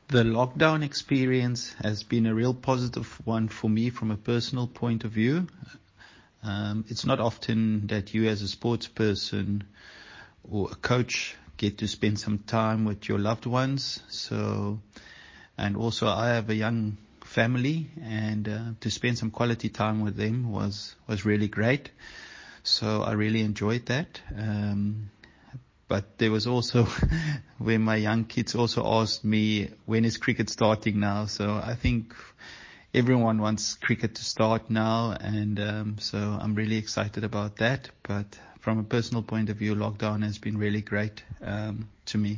The lockdown experience has been a real positive one for me from a personal point of view. It's not often that you as a sports person or a coach get to spend some time with your loved ones. And also I have a young family, and to spend some quality time with them was really great. So I really enjoyed that. But there was also where my young kids also asked me, when is cricket starting now? So I think everyone wants cricket to start now, and so I'm really excited about that. But from a personal point of view, lockdown has been really great to me.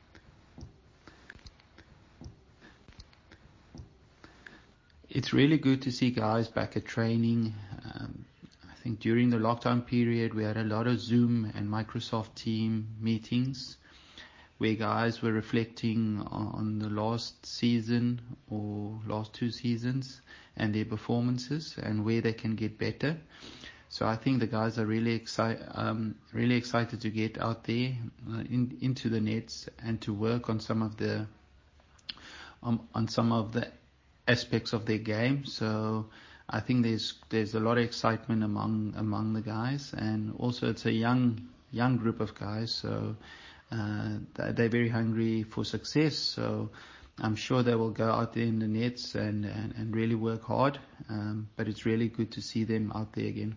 It's really good to see guys back at training. I think during the lockdown period, we had a lot of Zoom and Microsoft Team meetings where guys were reflecting on the last season or last two seasons and their performances and where they can get better. So I think the guys are really excited to get out there into the nets and to work on some of the aspects of their game. So I think there's a lot of excitement among the guys, and also it's a young group of guys, so they're very hungry for success. So I'm sure they will go out there in the nets and really work hard. But it's really good to see them out there again.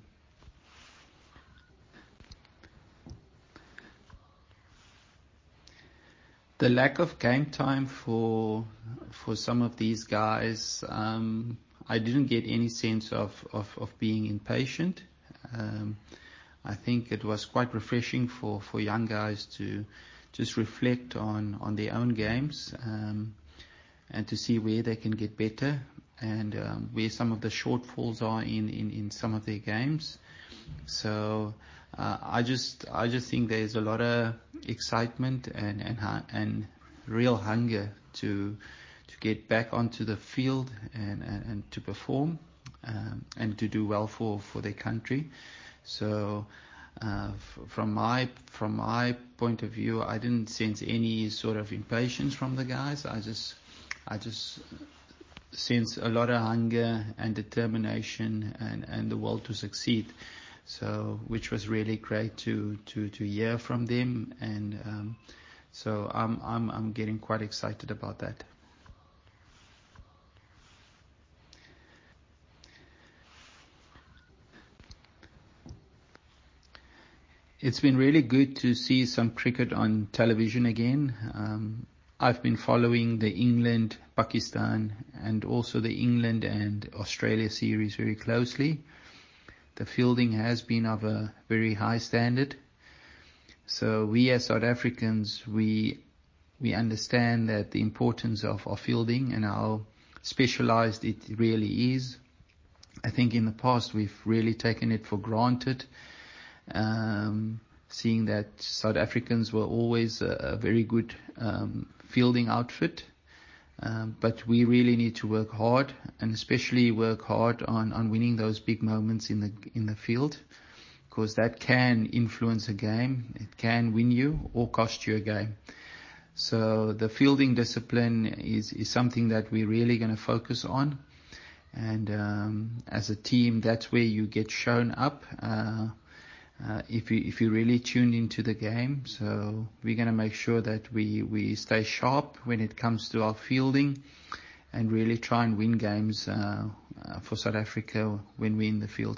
The lack of game time for some of these guys, I didn't get any sense of being impatient. I think it was quite refreshing for young guys to just reflect on their own games, and to see where they can get better, and where some of the shortfalls are in some of their games. So I just think there's a lot of excitement and real hunger to get back onto the field and to perform, and to do well for their country. So from my point of view, I didn't sense any sort of impatience from the guys. I just sense a lot of hunger and determination and the will to succeed. So which was really great to hear from them, and so I'm getting quite excited about that. It's been really good to see some cricket on television again. I've been following the England, Pakistan, and also the England and Australia series very closely. The fielding has been of a very high standard. So we as South Africans, we understand that the importance of fielding and how specialized it really is. I think in the past we've really taken it for granted, seeing that South Africans were always a very good fielding outfit. But we really need to work hard, and especially work hard on winning those big moments in the field, because that can influence a game. It can win you or cost you a game. So the fielding discipline is something that we're really going to focus on. And as a team, that's where you get shown up if you really tuned into the game. So we're going to make sure that we stay sharp when it comes to our fielding, and really try and win games for South Africa when we're in the field.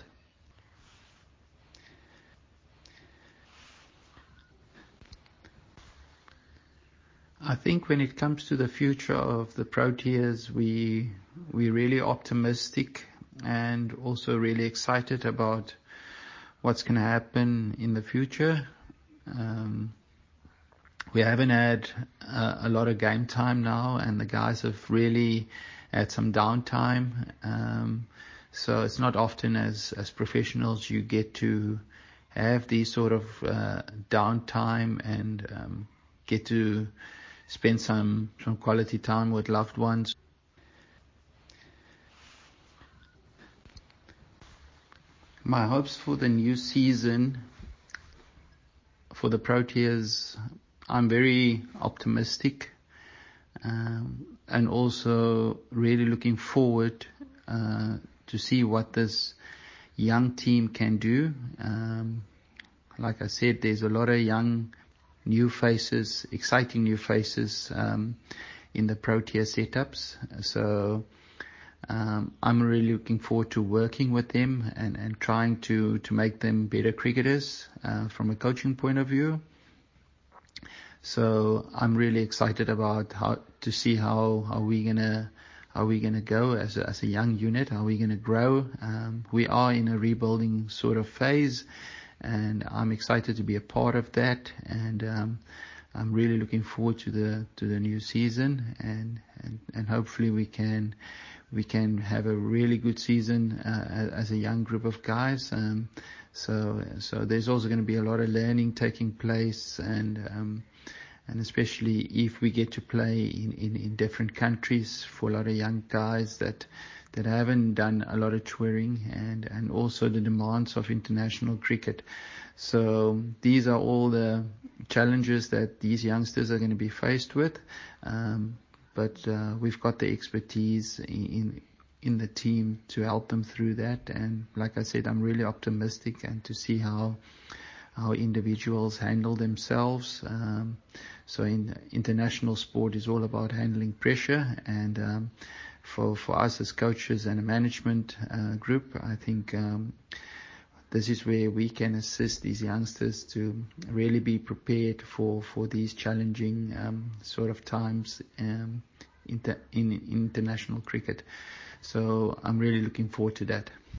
I think when it comes to the future of the Proteas, we're really optimistic and also really excited about what's going to happen in the future. We haven't had a lot of game time now, and the guys have really had some downtime. So it's not often as professionals you get to have these sort of downtime and get to spend some quality time with loved ones. My hopes for the new season for the Proteas, I'm very optimistic. and also really looking forward to see what this young team can do. Like I said, there's a lot of young new faces, exciting new faces in the Protea setups. So I'm really looking forward to working with them and trying to make them better cricketers from a coaching point of view. So I'm really excited about how we're gonna go as a young unit, how we're gonna grow. We are in a rebuilding sort of phase, and I'm excited to be a part of that. And I'm really looking forward to the new season, and hopefully we can have a really good season as a young group of guys. So there's also going to be a lot of learning taking place, and especially if we get to play in different countries for a lot of young guys that haven't done a lot of touring, and also the demands of international cricket. So these are all the challenges that these youngsters are going to be faced with. But we've got the expertise in the team to help them through that. And like I said, I'm really optimistic and to see how individuals handle themselves. So in international sport is all about handling pressure, and for us as coaches and a management group, I think this is where we can assist these youngsters to really be prepared for these challenging sort of times in international cricket. So I'm really looking forward to that.